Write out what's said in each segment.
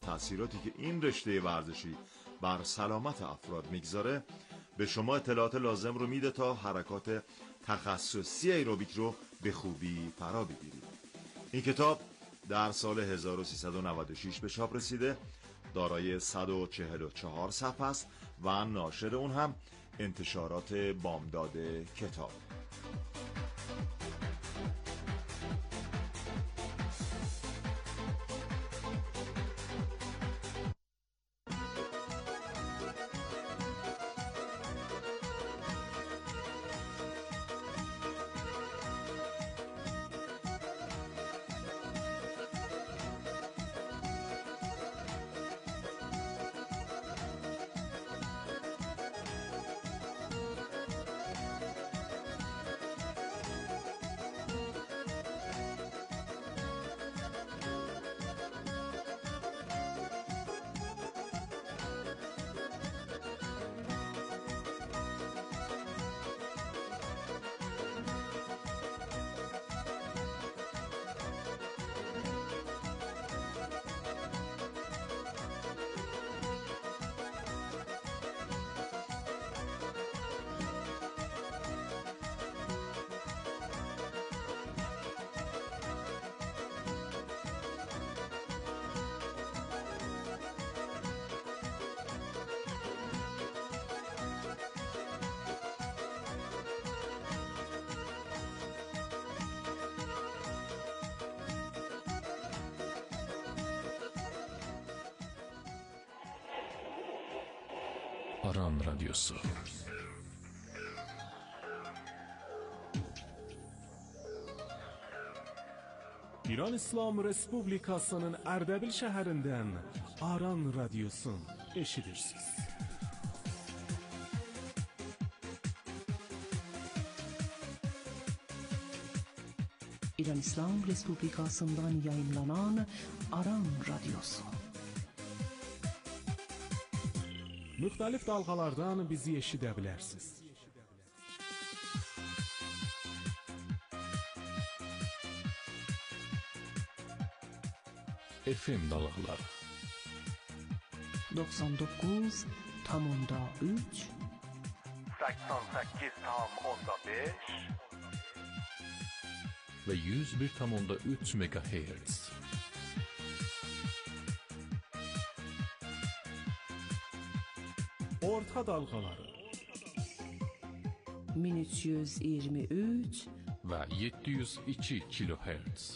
تأثیراتی که این رشته ورزشی بر سلامت افراد میگذاره به شما اطلاعات لازم رو میده تا حرکات تخصصی ایروبیک رو به خوبی فرا بگیرید. این کتاب در سال 1396 به چاپ رسیده، دارای 144 صفحه است و ناشر اون هم انتشارات بامداد کتاب. Aran Radyosu. İran İslam Respublikasının Erdebil şəhərindən Aran Radyosun eşidirsiniz. İran İslam Respublikasından yayınlanan Aran Radyosu. Müxtəlif dalğalardan bizi eşidə bilərsiniz. FM dalğaları 99.3 88.5 ve 101.3 MHz. Orta dalğaları 1323 ve 702 kHz.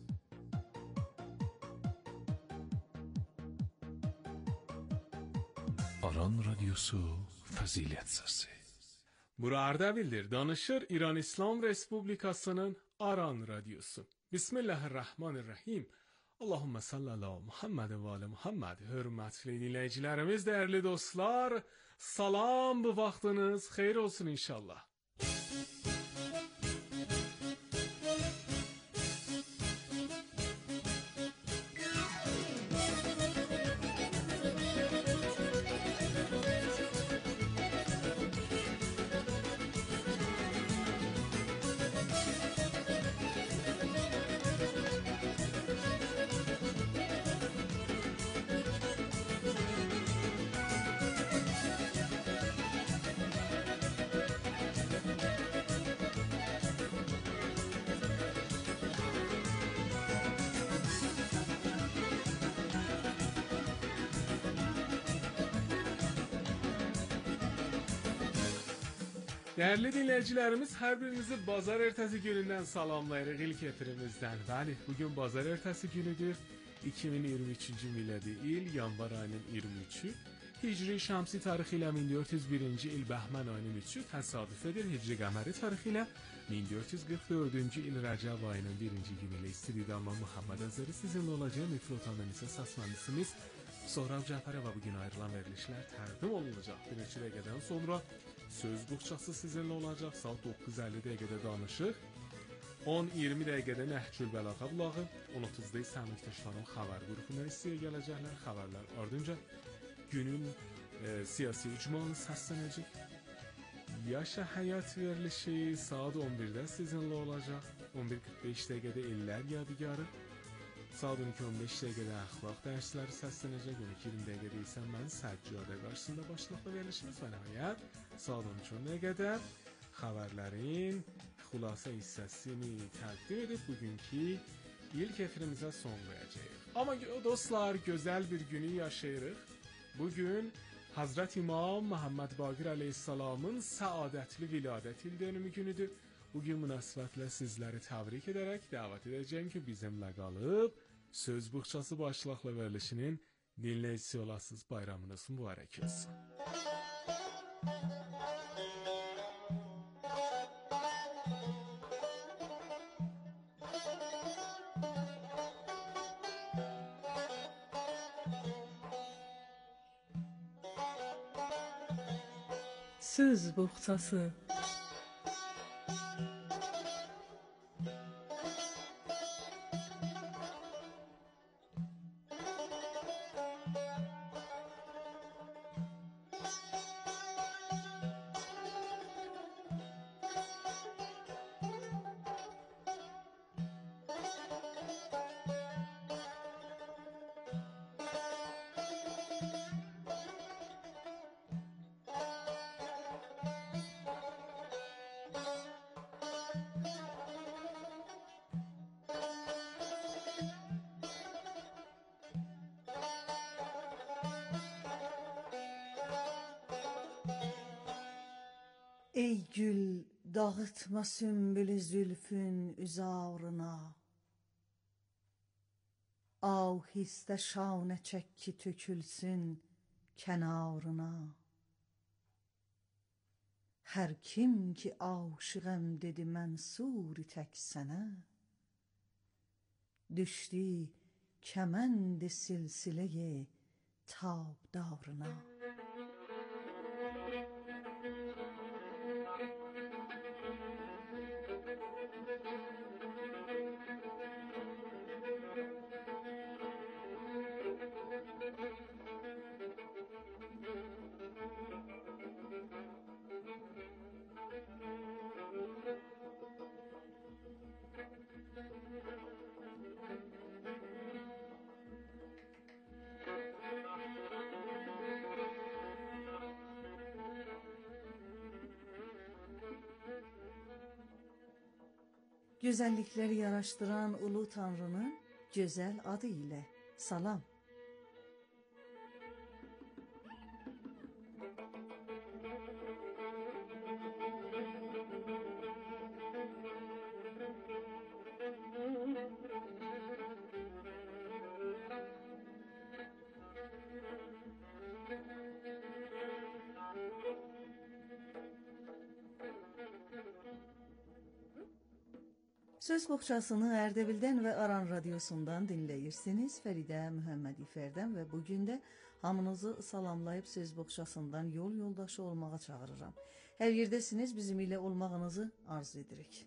Aran Radyosu Fəzilət Səsi. Bura Ardabildir. Danışır İran İslam Respublikasının Aran Radyosu. Bismillahirrahmanirrahim. Allahümme salli ala Muhammed ve ala Muhammed. Hörmətli dinləyicilərimiz, dəyərli dostlar, salam, bu vaxtınız xeyir olsun inşallah. Değerli dinleyicilerimiz, her birinizi Bazar ertesi gününden salamlayırıq ilk efirimizden. Bəli, bugün Bazar ertesi günüdür. 2023. miladi il, yanvar ayının 23'ü. Hicri Şamsi tarixi ilə 1401-ci il Bəhmən ayının 3'ü təsadüf edir. Hicri Qəməri tarixi ilə 1444-cü il Rəcəb ayının 1-ci günü ilə istidamla Muhammed Əzəri sizinlə olacaq. Mikrofondan isə səsmənisimiz Sohrab Cəfərova. Bugün ayrılan verilişlər təqdim olunacaq. Bir neçə dəqiqədən sonra söz buxçası sizinlə olacaq. Saat 9:50 dəqiqədə danışıq. 10-20 dəqiqədə Nəhcül Bəlağə vlogu, 10:30-da isə əməkdaşlarım xəbər qrupundan istəyə gələcəklər. Xəbərlər ardınca günün siyasi icmalı səslənəcək. Yaşa Həyat verilişi saat 11-də sizinlə olacaq. 11:45 dəqiqədə Ellər Yadigarı. Saat 12:15 dəqiqədə əxlaq dərsləri səslənəcək. 20 dəqiqədə isə mən Səccadə qarşısında başlıqla verilişimiz və nəhayət saat 13 dəqiqədə xəbərlərin xülasə hissəsini təqdim edib bugünkü ilk efirimizə son qoyacağıq. Amma dostlar, gözəl bir günü yaşayırıq. Bugün Hazret İmam Muhammed Baqir Əleyhissalamın səadətli viladət ildönümü günüdür. Bugün münasibətlə sizləri təbrik edərək dəvət edəcəyim ki, bizimlə qalıb söz buxçası başlıqla verilişinin dinləyicisi olasınız. Bayramınız mübarək olsun. Söz buxçası. Ey gül, dağıtma sümbülü zülfün üzarına. Ahiste şanə çək ki tökülsün kənarına. Hər kim ki aşığım dedi mənsuri tək sənə. Düşdü kəmənd silsiləyə tabdarına. Güzellikleri yaraştıran Ulu Tanrı'nın güzel adı ile salam. Söz boğçasını Erdebil'den ve Aran Radyosu'ndan dinleyirsiniz. Feride Muhammed İfer'den ve bugün de hamınızı salamlayıp söz boğçasından yol yoldaşı olmağa çağırıram. Her yerdesiniz, bizim ile olmağınızı arzu edirik.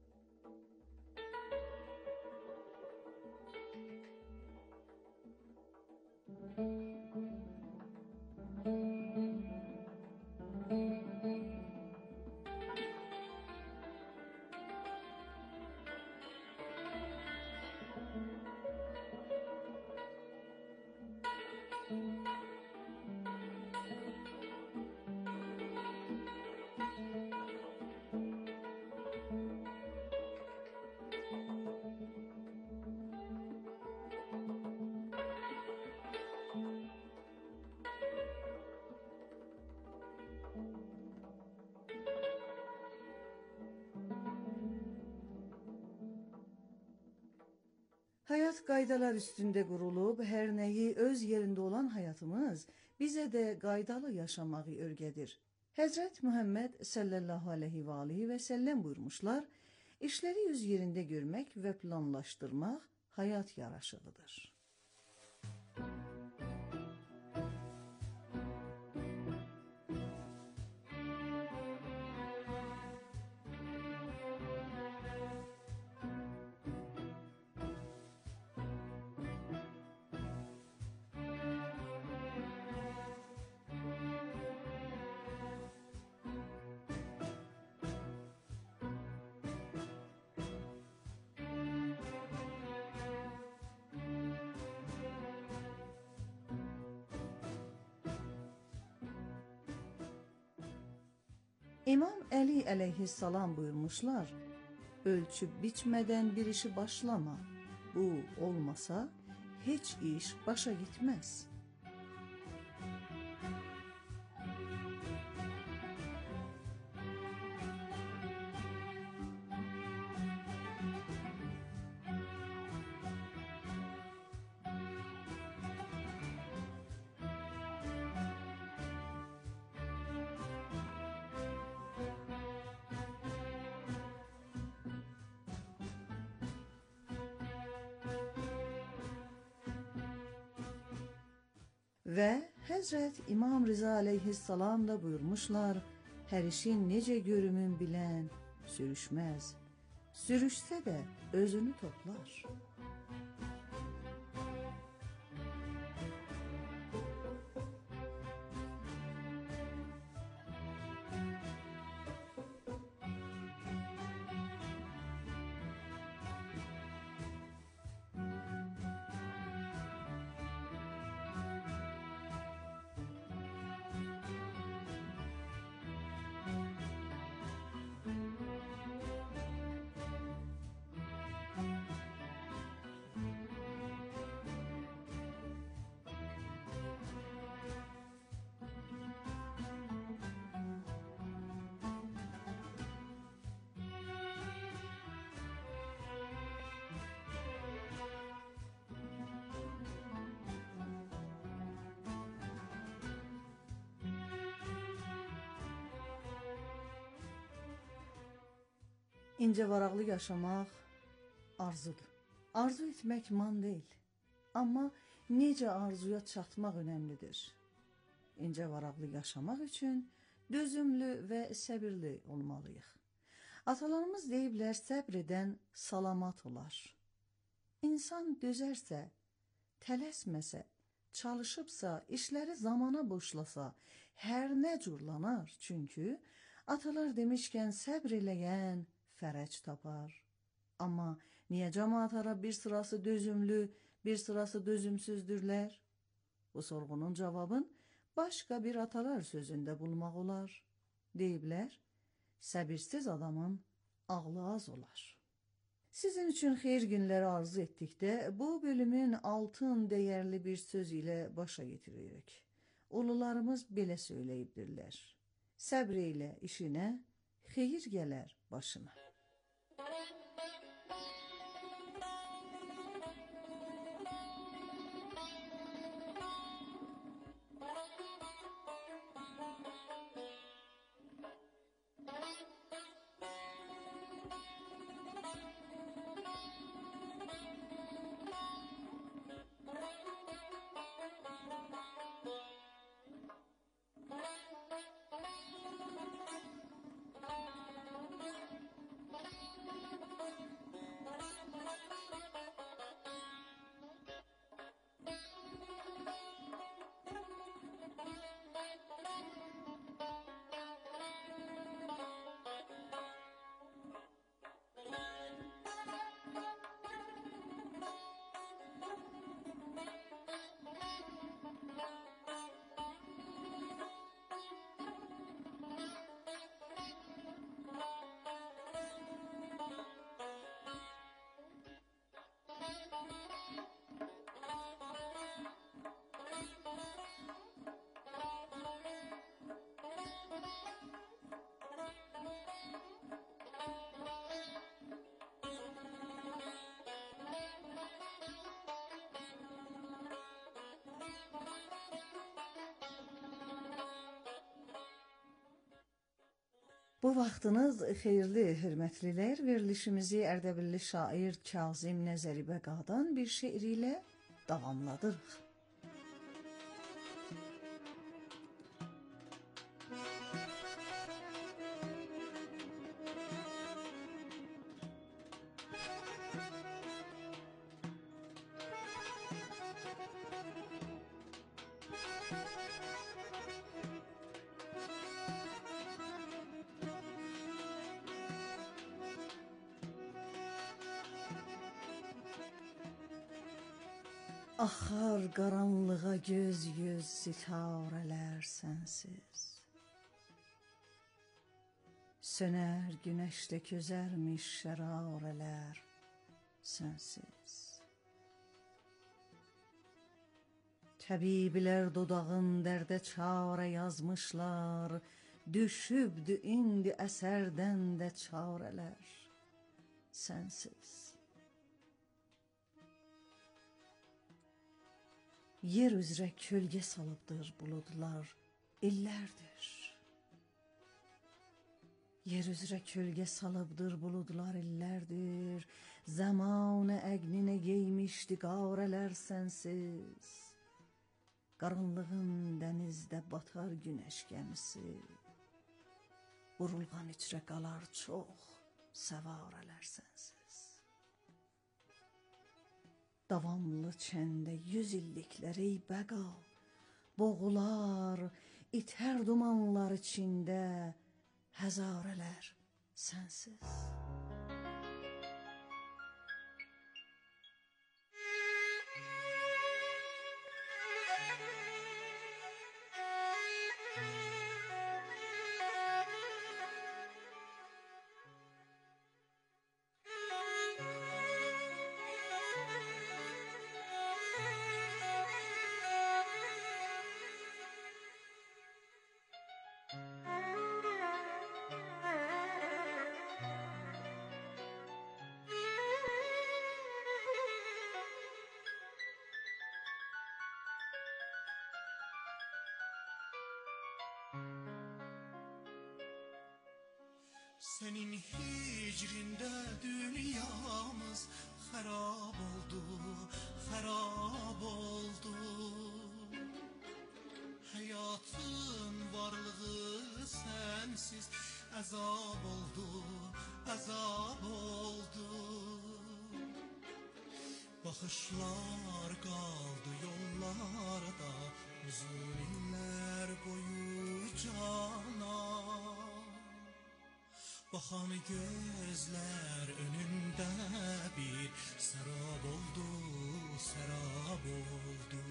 Hayat qaydalar üstünde kurulub, her neyi öz yerinde olan hayatımız bize de qaydalı yaşamağı örgedir. Hazret Muhammed sallallahu aleyhi ve aleyhi ve sellem buyurmuşlar, işleri öz yerinde görmek ve planlaştırmak hayat yaraşığıdır. İmam Əli əleyhissalam buyurmuşlar, ölçüb biçmədən bir işi başlama. Bu olmasa heç iş başa gitməz. Və Həzrət İmam Rıza əleyhissalam da buyurmuşlar, hər işin necə görümün bilən sürüşməz, sürüşsə də özünü toplar. İncə varaqlı yaşamaq arzudur. Arzu etmək man deyil. Amma necə arzuya çatmaq önəmlidir. İncə varaqlı yaşamaq üçün dözümlü və səbirli olmalıyıq. Atalarımız deyiblər, səbr edən salamat olar. İnsan dözərsə, tələsməsə, çalışıbsa, işləri zamana boşlasa, hər nə cürlanar. Çünki atalar demişkən səbr eləyən fərəc tapar. Amma niyə cəmaət ara bir sırası dözümlü, bir sırası dözümsüzdürlər? Bu sorğunun cavabın başqa bir atalar sözündə bulmaq olar. Deyiblər, səbirsiz adamın ağlı az olar. Sizin üçün xeyir günləri arzu etdikdə bu bölümün altın dəyərli bir söz ilə başa getiririk. Ulularımız belə söyləyibdirlər. Səbr elə işinə, xeyir gələr başına. Bu vaxtınız xeyirli, hörmətlilər. Verilişimizi Ərdəbilli şair Kazım Nəzəribə Qağdan bir şeir ilə davamladırıq. Axar qaranlığa göz-göz sitarələr sənsiz. Söner güneşte közermiş şerareler sensiz. Təbiblər dodağın dərdə çare yazmışlar, düşübdü indi əsərdən də çarələr sensiz. Yer üzrə kölgə salıbdır buludlar illərdir. Yer üzrə kölgə salıbdır buludlar illərdir. Zamanı əqninə geymişdi qarələr sensiz. Qaranlığın dənizdə batar günəş gəmisi. Vurulğan içrə qalar çox səvarələr sensiz. Davamlı çəndə 100 illiklər ey bəqa, boğular, itər dumanlar içində həzarələr sensiz. Senin hicrində dünyamız xarab oldu, xarab oldu. Həyatın varlığı sensiz əzab oldu, əzab oldu. Baxışlar qaldı yollarda uzun illər boyu cana. Baxan gözlər önündə bir sərab oldu, sərab oldu.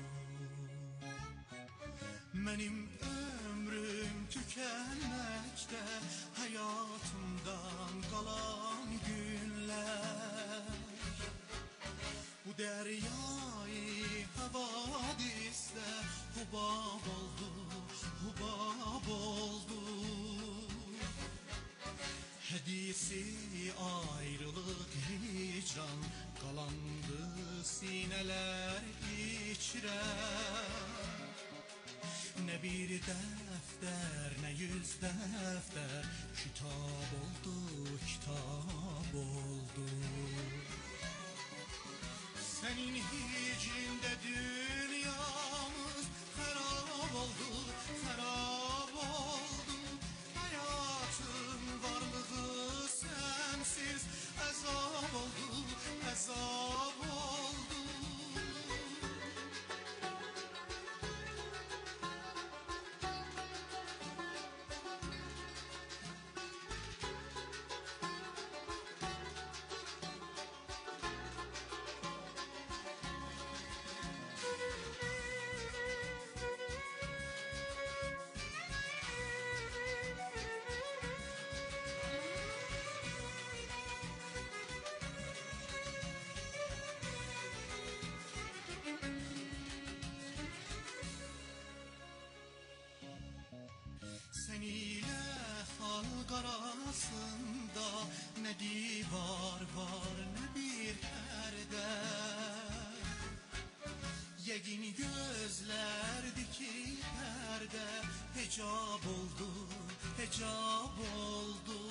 Mənim ömrüm tükənməkdə, həyatımdan qalan günlər. Bu dəryayı havadisdə hubab oldu, hubab oldu. Hedisi ayrılık hicran qalandı sinələr içrə. Nə bir dəftər, nə 100 dəftər, kitab oldu, kitab oldu. Sənin hicrində dünyamız xarab oldu, xarab oldu. Həyatın varlığı sensiz əzab oldu, əzab oldu. Sen ile halk arasında ne divar var ne bir perde. Yegin gözlerdeki perde hicab oldu, hicab oldu.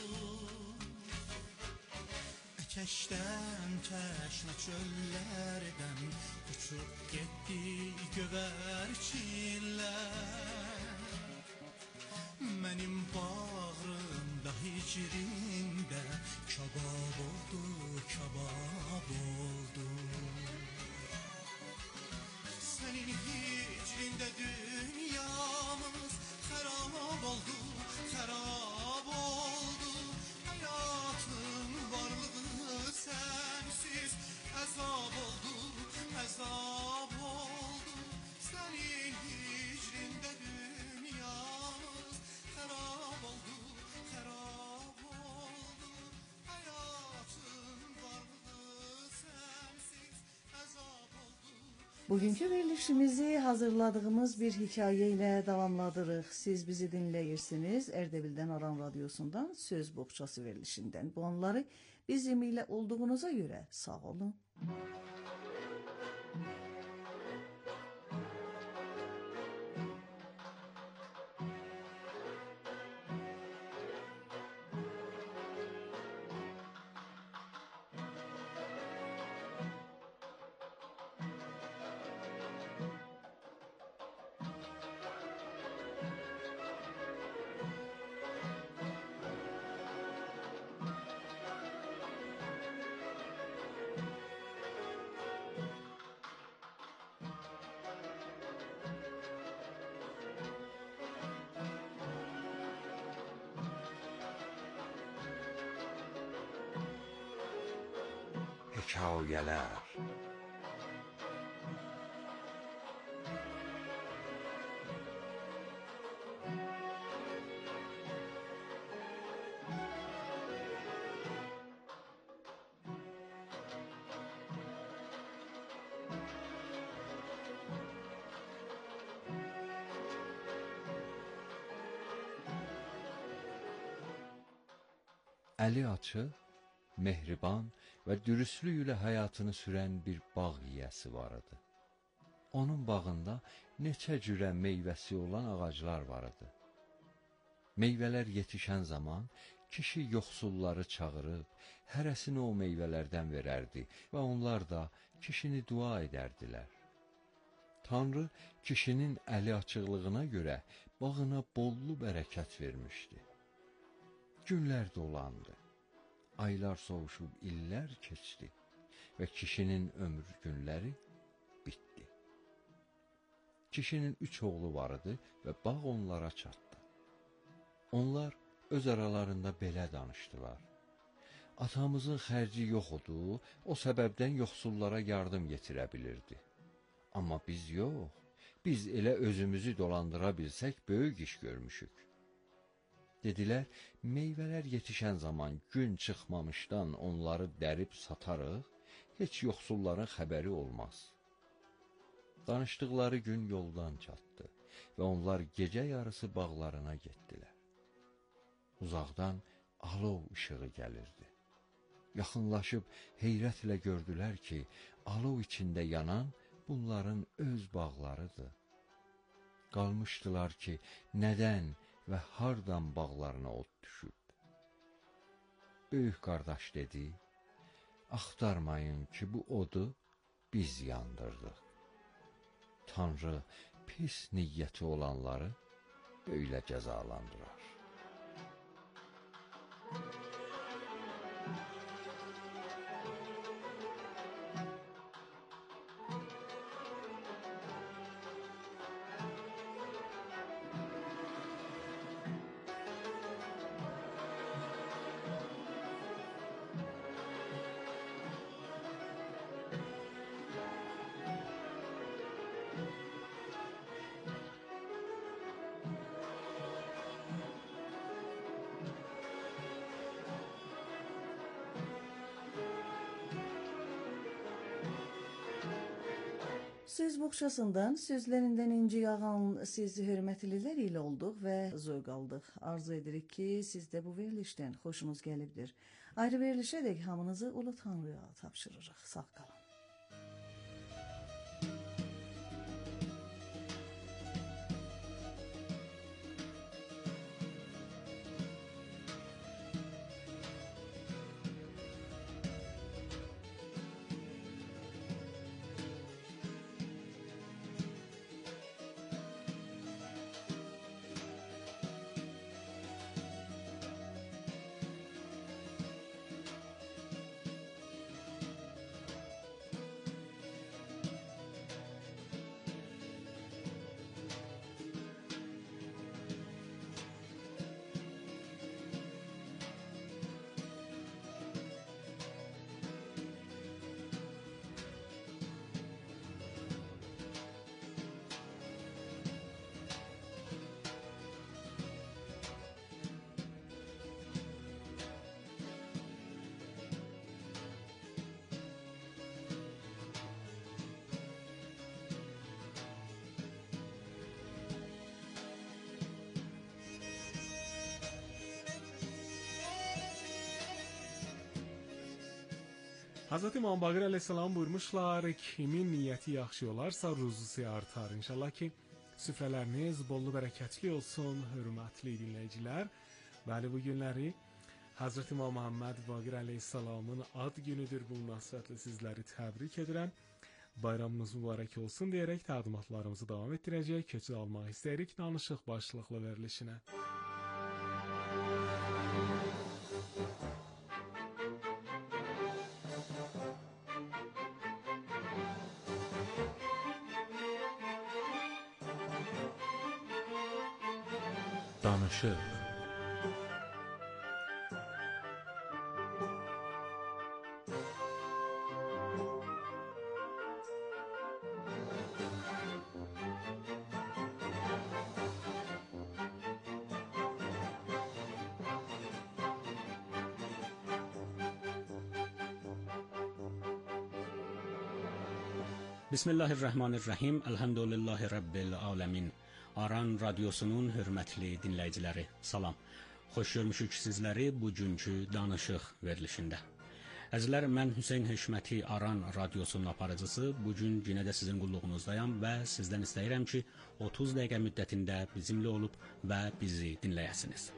Ekeşten teşne çöllerden uçup gitti göverçinler. Mənim bağrımda hicrində kabab oldu, kabab oldu. Sənin hicrində dünyamız xarab oldu, xarab oldu. Həyatın varlığı sensiz əzab oldu, əzab oldu. Sənin hicrində dünyamız Bugünkü verilişimizi hazırladığımız bir hikaye ile davamladırıq. Siz bizi dinləyirsiniz Erdebil'den Aran Radyosu'ndan Söz Boğçası verilişinden. Bu anları bizimle olduğunuza göre sağ olun. Hekayələr. Əli açıq, mehriban və dürüstlük ilə həyatını sürən bir bağ yiyəsi var idi. Onun bağında neçə cürə meyvəsi olan ağaclar var idi. Meyvələr yetişən zaman kişi yoxsulları çağırıb, hərəsini o meyvələrdən verərdi və onlar da kişini dua edərdilər. Tanrı kişinin əli açıqlığına görə bağına bollu bərəkət vermişdi. Günlər dolandı. Aylar soğuşub illər keçdi və kişinin ömür günləri bitdi. Kişinin 3 oğlu var idi və bağ onlara çatdı. Onlar öz aralarında belə danışdılar. Atamızın xərci yox idi, o səbəbdən yoxsullara yardım yetirə bilirdi. Amma biz yox, biz elə özümüzü dolandıra bilsək böyük iş görmüşük. Dedilər, meyvələr yetişən zaman gün çıxmamışdan onları dərib satarıq, heç yoxsulların xəbəri olmaz. Danışdıqları gün yoldan çatdı və onlar gecə yarısı bağlarına getdilər. Uzaqdan alov işığı gəlirdi. Yaxınlaşıb heyrətlə gördülər ki, alov içində yanan bunların öz bağlarıdır. Qalmışdılar ki, nədən və hardan bağlarına od düşüb. Böyük qardaş dedi, axtarmayın ki, bu odu biz yandırdıq. Tanrı pis niyyəti olanları böyle cəzalandırar. Söz boğçasından sözlerinden inci yağan siz hürmetliler ile olduk ve zövq aldık. Arzu edirik ki siz de bu verilişten hoşunuz gelibdir. Ayrı verilişe dek hamınızı Ulu Tanrı'ya tapşırırıq. Sağ kalın. Hz. İmam Baqir əleyhissalam buyurmuşlar, kimin niyyəti yaxşı olarsa ruzusu artar. İnşallah ki, süfrələriniz bollu bərəkətli olsun, hörmətli dinləyicilər. Bəli, bu günləri Hz. İmam Muhammed Baqir əleyhissalamın ad günüdür. Bu münasibətlə sizləri təbrik edirəm. Bayramınız mübarək olsun deyərək təqdimatlarımızı davam etdirəcək. Keçid almaq istəyirik danışıq başlıqlı verilişinə. Danışıq. Bismillahirrahmanirrahim. Elhamdülillahi Rabbil alemin. Aran radyosunun hörmətli dinləyiciləri, salam. Xoş görmüşük sizləri bugünkü danışıq verilişində. Əzizlər, mən Hüseyn Höşməti Aran radyosunun aparıcısı. Bugün yenə də sizin qulluğunuzdayam və sizdən istəyirəm ki, 30 dəqiqə müddətində bizimlə olub və bizi dinləyəsiniz.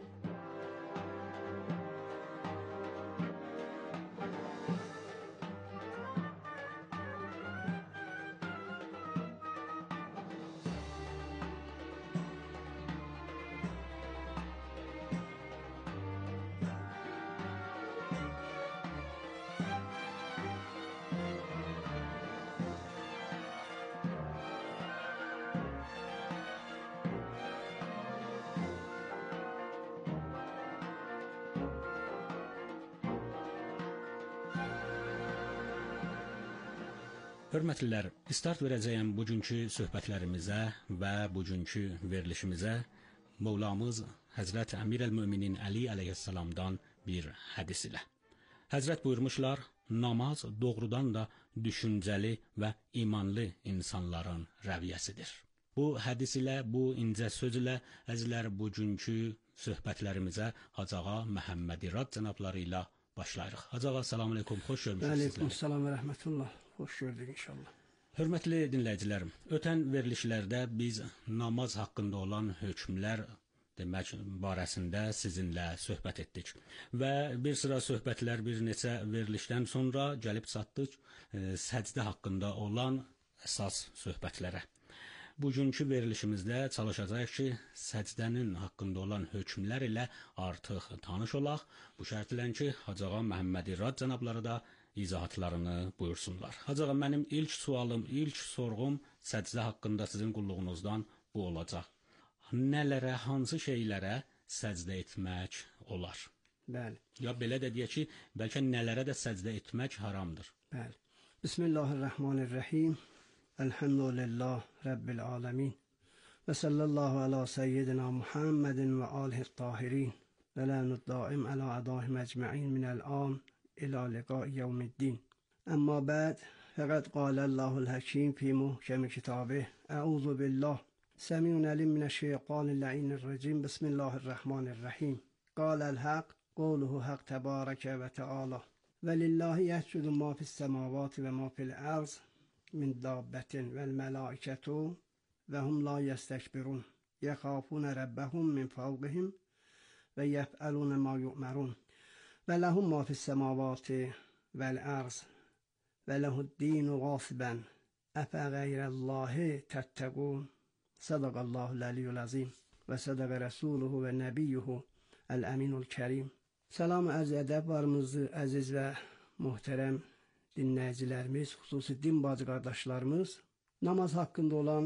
Hörmətlilər, start verəcəyəm bugünkü söhbətlərimizə və bugünkü verilişimizə Mövlamız Həzrət Əmir-əl-Möminin Əli əleyhissalamdan bir hədis ilə. Həzrət buyurmuşlar, namaz doğrudan da düşüncəli və imanlı insanların rəviyyəsidir. Bu hədis ilə, bu incə söz ilə əzizlər bugünkü söhbətlərimizə Hacı Ağa Məhəmməd İrad cənabları ilə başlayırıq. Hacı Ağa, selamun aleyküm, xoş görmüşük sizləri. Aleyküm selam və rəhmətullah. Xoş gördük inşallah. Hörmətli dinləyicilərim, ötən verilişlərdə biz namaz haqqında olan hökmlər demək barəsində sizinlə söhbət etdik. Və bir sıra söhbətlər bir neçə verilişdən sonra gəlib çatdıq səcdə haqqında olan əsas söhbətlərə. Bugünkü verilişimizdə çalışacağıq ki, səcdənin haqqında olan hökmlər ilə artıq tanış olaq. Bu şərtlə ki, Hacı Ağa Məhəmməd İrad cənabları da izahatlarını buyursunlar. Hacı Ağa, mənim ilk sualım, ilk sorğum səcdə haqqında sizin qulluğunuzdan bu olacaq. Nələrə, hansı şeylərə səcdə etmək olar? Bəli. Ya belə də deyək ki, bəlkə nələrə də səcdə etmək haramdır. Bəli. Bismillahirrahmanirrahim. Elhamdülillah Rabbil alemin. Və sallallahu ala seyyidina Muhammedin və alihi tahirin. Və lənud daim ala adahim ecma'in minəl an ila liqa'i yevmiddin. Amma ba'd, fəqad qala Allahul Hakim fi muhkemi kitabih. Əuzu billah. Səmiyun əlim minəşşeytanirracim. Bismillahirrahmanirrahim. Qalal haq, qoluhu haq təbarəkə və təala. Və lillahi yəhcudu ma fis-səmavati və ma fil-ərz min dabbətin vəl-mələikətu və hum la yəstəkbirun. Yəxafuna rəbbəhum min fawqihim və yəf'əluna ma yu'mərun. Və ləhum ma fis-səmavati vəl-ərz və ləhud-dinu qasibən əfə qeyrəllahi təttəqun. Sadaqallahul əliyyul azim və sədəqə rəsuluhu və nəbiyyuhu əl-əminul kərim. Salam əz ədəb varımızı əziz və muhterəm dinləyicilərimiz, xüsusi din bacı qardaşlarımız, namaz haqqında olan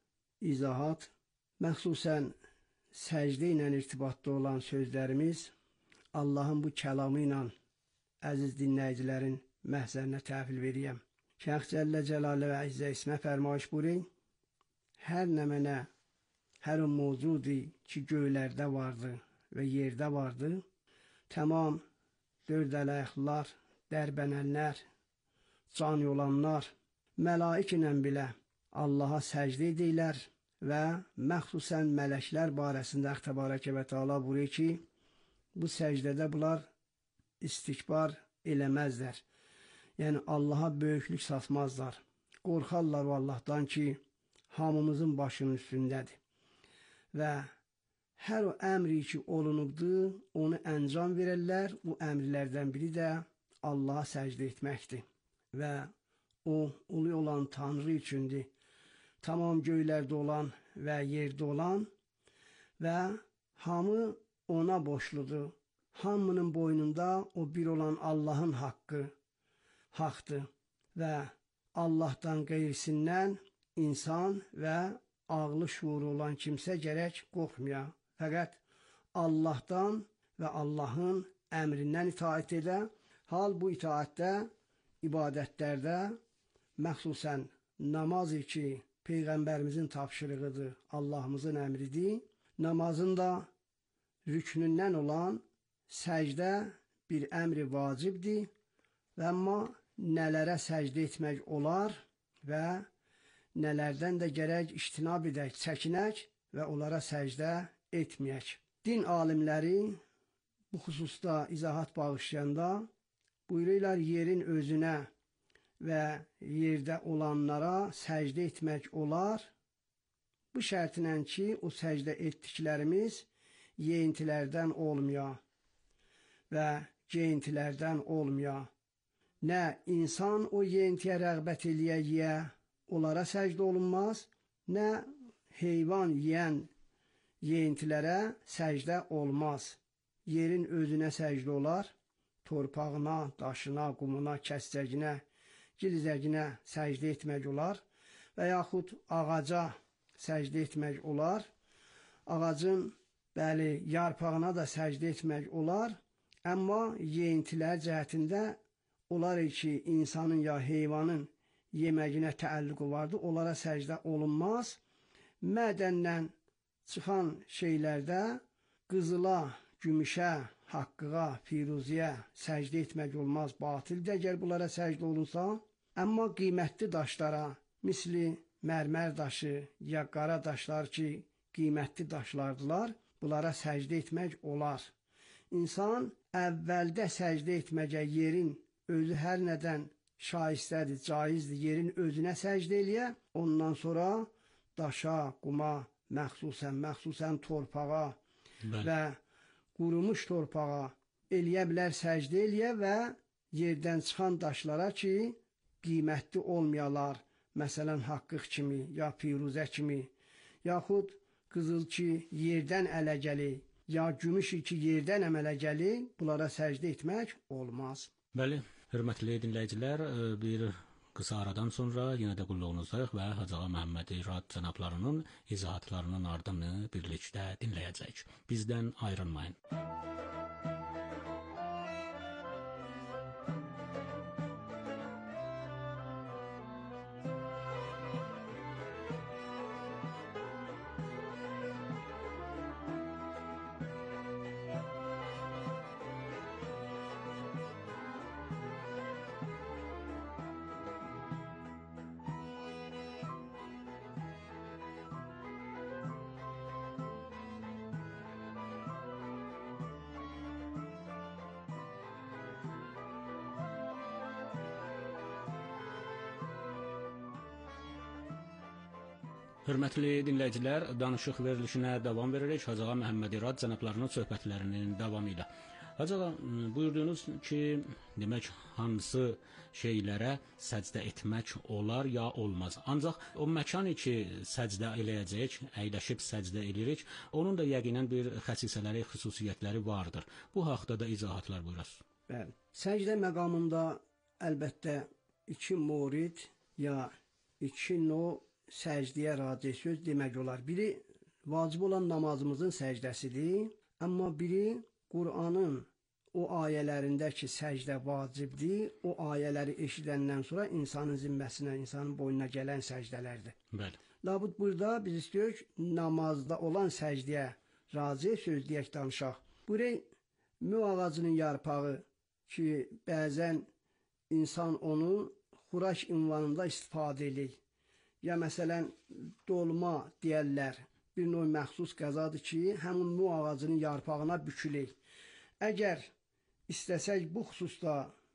izahat, məxsusən səcdə ilə irtibatda olan sözlərimiz Allahın bu kəlamı ilə əziz dinləyicilərin məhzərinə təhvil veriyəm. Şəxs Cəllə Cəlalə və İzzə ismə fərmayış buyurun. Hər nə mənə, hər o mövcudi ki göylərdə vardı və yerdə vardı, tamam dörd ələyəxlar, dərbənəllər, can yolanlar, mələik ilə bilə Allaha səcdə edirlər və məxsusən mələklər barəsində Təbarəkə və Təala buyurur ki, bu səcdədə bunlar istikbar eləməzlər. Yəni Allaha böyüklük satmazlar. Qorxarlar o Allahdan ki, hamımızın başının üstündədir. Və hər o əmri ki olunubdur, onu əncam verərlər. Bu əmrlərdən biri də Allaha səcdə etməkdir. Və o, ulu olan Tanrı üçündür. Tamam göylərdə olan və yerdə olan və hamı ona boşludur. Hamının boynunda o bir olan Allahın haqdır və Allahdan qeyrisindən insan və ağlı şuuru olan kimsə gərək qorxmaya. Fəqət Allahdan və Allahın əmrindən itaət edə. Hal bu itaətdə, ibadətlərdə, məxsusən namaz ki, Peyğəmbərimizin tapşırığıdır, Allahımızın əmridir. Namazın da rüknündən olan səcdə bir əmri vacibdir və amma nələrə səcdə etmək olar və nələrdən də gərək iştinab edək, çəkinək və onlara səcdə etməyək. Din alimləri bu xüsusda izahat bağışlayanda buyururlar yerin özünə və yerdə olanlara səcdə etmək olar. Bu şərtlə ki, o səcdə etdiklərimiz yeyintilərdən olmaya və geyintilərdən olmaya. Nə insan o yeyintiyə rəğbət eləyə, onlara səcdə olunmaz, nə heyvan yeyən yeyintilərə səcdə olmaz. Yerin özünə səcdə olar, torpağına, daşına, qumuna, kəscəginə, gilzəginə səcdə etmək olar və yaxud ağaca səcdə etmək olar. Ağacın yarpağına da səcdə etmək olar, amma yeyintilər cəhətində olar ki, insanın ya heyvanın yeməginə təəlluqu vardır, onlara səcdə olunmaz. Mədəndən çıxan şeylərdə qızıla, gümüşə, haqqığa, firuziyə səcdə etmək olmaz, batildir əgər bunlara səcdə olunsa. Amma qiymətli daşlara, misli mərmər daşı ya qara daşlar ki, qiymətli daşlardılar, bunlara səcdə etmək olar. İnsan əvvəldə səcdə etməyə yerin özü hər nədən şaistədir, caizdir, yerin özünə səcdə eləyə, ondan sonra daşa, quma, məxsusən torpağa və qurumuş torpağa eləyə bilər, səcdə eləyə və yerdən çıxan daşlara ki, qiymətli olmayalar, məsələn, haqqıq kimi, ya firuzə kimi, yaxud qızıl ki, yerdən ələ gəlir, ya gümüş ki, yerdən əmələ gəlir, bunlara səcdə etmək olmaz. Bəli, hörmətli dinləyicilər, bir qısa aradan sonra yenə də qulluğunuzdayıq və Hacı Ağa Məhəmməd İrad cənablarının izahatlarının ardını birlikdə dinləyəcəyik. Bizdən ayrılmayın. Hörmətli dinləyicilər, danışıq verilişinə davam veririk. Hacı Ağa Məhəmməd İrad cənablarının söhbətlərinin davamı ilə. Hacı Ağa, buyurdunuz ki, demək, hansı şeylərə səcdə etmək olar ya olmaz. Ancaq o məkan ki, səcdə eləyəcək, əyləşib səcdə eləyirik, onun da yəqinən bir xəsisələri, xüsusiyyətləri vardır. Bu haqda da izahatlar buyurasınız. Bəli. Səcdə məqamında əlbəttə iki morid ya iki növ səcdiyə raci söz demək olar. Biri vacib olan namazımızın səcdəsidir, amma biri Qur'anın o ayələrində ki, səcdə vacibdir, o ayələri eşidəndən sonra insanın zimməsinə, insanın boynuna gələn səcdələrdir. Bəli. Labud burada biz istəyirik namazda olan səcdiyə raci söz deyək danışaq. Buraya mü ağacının yarpağı ki, bəzən insan onu xuraş ünvanında istifadə edir. Ya məsələn, dolma deyərlər, bir növ məxsus qəzadır ki, həmin mu ağacının yarpağına bükülür. Əgər istəsək bu xüsusda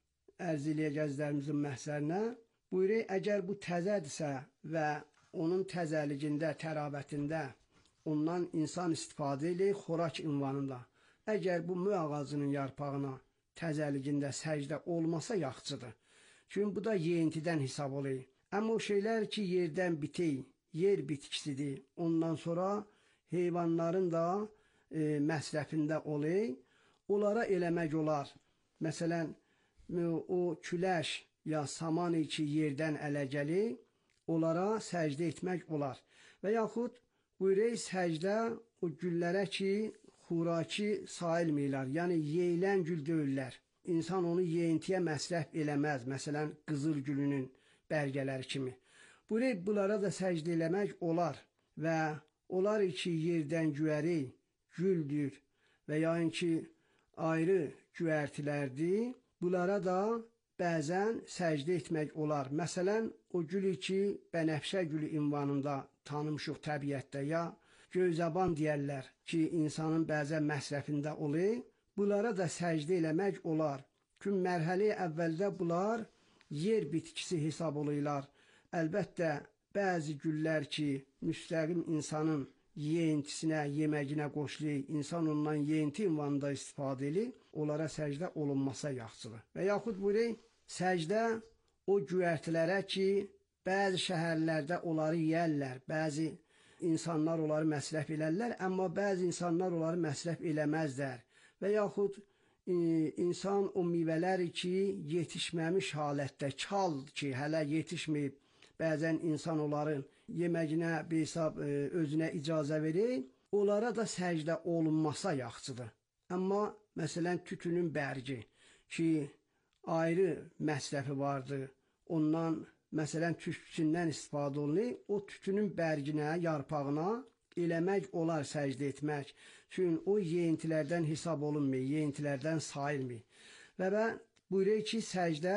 ərz eləyəcəklərimizin məhsərinə buyuruq, əgər bu təzədirsə və onun təzəligində, tərabətində ondan insan istifadə eləyir xorak ünvanında. Əgər bu mö ağacının yarpağına təzəligində səcdə olmasa yaxşıdır. Çünki bu da yeyintidən hesab olur. Amma o şeylər ki, yerdən bitey, yer bitkisidir. Ondan sonra heyvanların da məsrəfində olur. Onlara eləmək olar. Məsələn, o küləş ya saman ki, yerdən ələ gəlir, onlara səcdə etmək olar. Və yaxud buyuruq, səcdə o güllərə ki, xuraki sayılmırlar, yəni yeyilən gül deyirlər. İnsan onu yeyintiyə məsrəf eləməz, məsələn, qızıl gülünün bərgələri kimi. Buyuruq, bunlara da səcdə eləmək olar və onlar ki, yerdən güəri, güldür və yain ki, ayrı güərtilərdir, bunlara da bəzən səcdə etmək olar. Məsələn, o gülü ki, bənəfşə gülü ünvanında tanımışıq təbiətdə ya göyzaban deyərlər ki, insanın bəzən məsrəfində olur, bunlara da səcdə eləmək olar. Çünki mərhələ əvvəldə bunlar yer bitkisi hesab olurlar. Əlbəttə, bəzi güllər ki, müstəqim insanın yeyintisinə, yeməginə qoşulur, insan ondan yeyinti ünvanında istifadə edir, onlara səcdə olunmasa yaxşıdır. Və yaxud buyuruq, səcdə o güvərtilərə ki, bəzi şəhərlərdə onları yeyərlər, bəzi insanlar onları məsrəf elərlər, amma bəzi insanlar onları məsrəf eləməzlər. Və yaxud insan o meyvələri ki, yetişməmiş halətdə, kal ki, hələ yetişməyib, bəzən insan onların yeməginə bir hesab özünə icazə verir, onlara da səcdə olunmasa yaxşıdır. Amma məsələn, tütünün bərgi ki, ayrı məsrəfi vardır, ondan məsələn, tütündən istifadə olunur, o tütünün bərginə, yarpağına eləmək olar səcdə etmək. Çünki o yeyintilərdən hesab olunmur, yeyintilərdən sayılmır. Və buyuruq ki, səcdə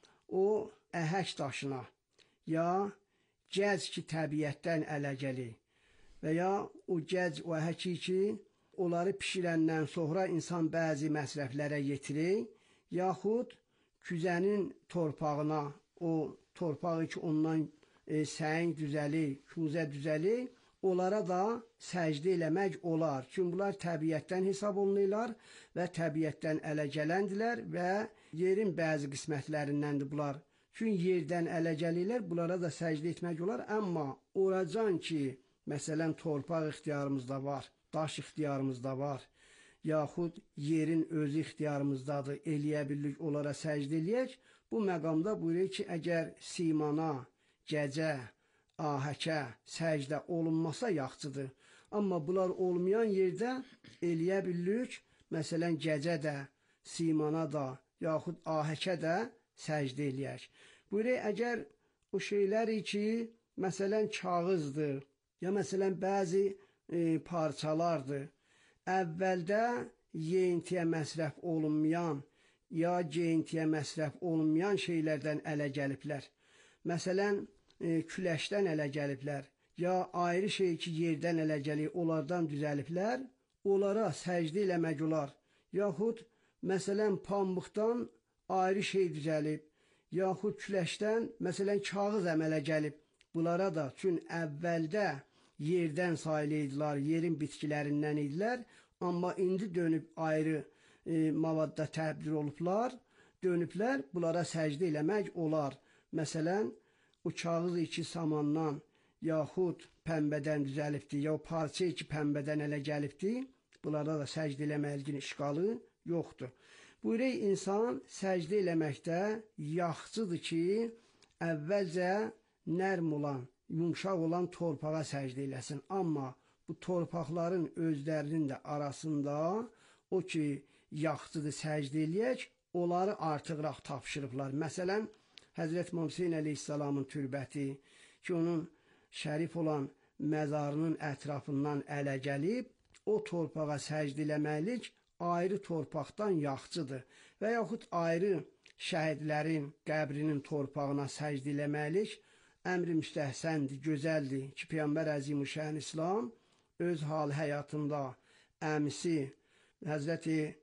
o əhək daşına ya gəz ki, təbiətdən ələ gəlir və ya o gəz, o əhəki ki, onları pişirəndən sonra insan bəzi məsrəflərə yetirir, yaxud küzənin torpağına, o torpağı ki, ondan səng düzəlir, kuzə düzəlir, onlara da səcdə eləmək olar. Çünki bunlar təbiətdən hesab olunurlar və təbiətdən ələ gələndilər və yerin bəzi qismətlərindəndir bunlar. Çünki yerdən ələ gəlirlər, bunlara da səcdə etmək olar. Amma oracan ki, məsələn, torpaq ixtiyarımızda var, daş ixtiyarımızda var, yaxud yerin özü ixtiyarımızdadır, eləyə bilirik, onlara səcdə eləyək. Bu məqamda buyuruq ki, əgər simana, gəcə, ahəkə səcdə olunmasa yaxşıdır. Amma bunlar olmayan yerdə eləyə bilirik, məsələn, gecə də, simana da, yaxud ahəkə də səcdə eləyək. Buyuruq, əgər o şeyləri ki, məsələn, kağızdır, ya məsələn, bəzi parçalardır, əvvəldə yeyintiyə məsrəf olunmayan, ya geyintiyə məsrəf olunmayan şeylərdən ələ gəliblər. Məsələn, küləşdən ələ gəliblər, ya ayrı şey ki, yerdən ələ gəlir, onlardan düzəliblər, onlara səcdə eləmək olar. Yaxud, məsələn, pambıqdan ayrı şey düzəlib, yaxud küləşdən, məsələn, kağız əmələ gəlib. Bunlara da, çünki əvvəldə yerdən sayılıydılar, yerin bitkilərindən idilər, amma indi dönüb ayrı mavadda təbdir olublar, dönüblər, bunlara səcdə eləmək olar. Məsələn, o kağız iki samandan, yaxud pəmbədən düzəlibdir, ya o parça iki pəmbədən ələ gəlibdir, bunlara da səcdə eləməlgin işqalı yoxdur. Buyuruq, insan səcdə eləməkdə yaxşıdır ki, əvvəlcə nərm olan, yumşaq olan torpağa səcdə eləsin. Amma bu torpaqların özlərinin də arasında o ki, yaxşıdır səcdə eləyək, onları artıqraq tapşırıblar. Məsələn, Həzrət İmam Hüseyin əleyhissalamın türbəti ki, onun şərif olan məzarının ətrafından ələ gəlib, o torpağa səcdə eləməlik ayrı torpaqdan yaxşıdır və yaxud ayrı şəhidlərin qəbrinin torpağına səcdə eləməlik əmri müstəhsəndir, gözəldir ki, Peyğəmbər Əzimüşşən İslam öz hal həyatında əmisi Həzrəti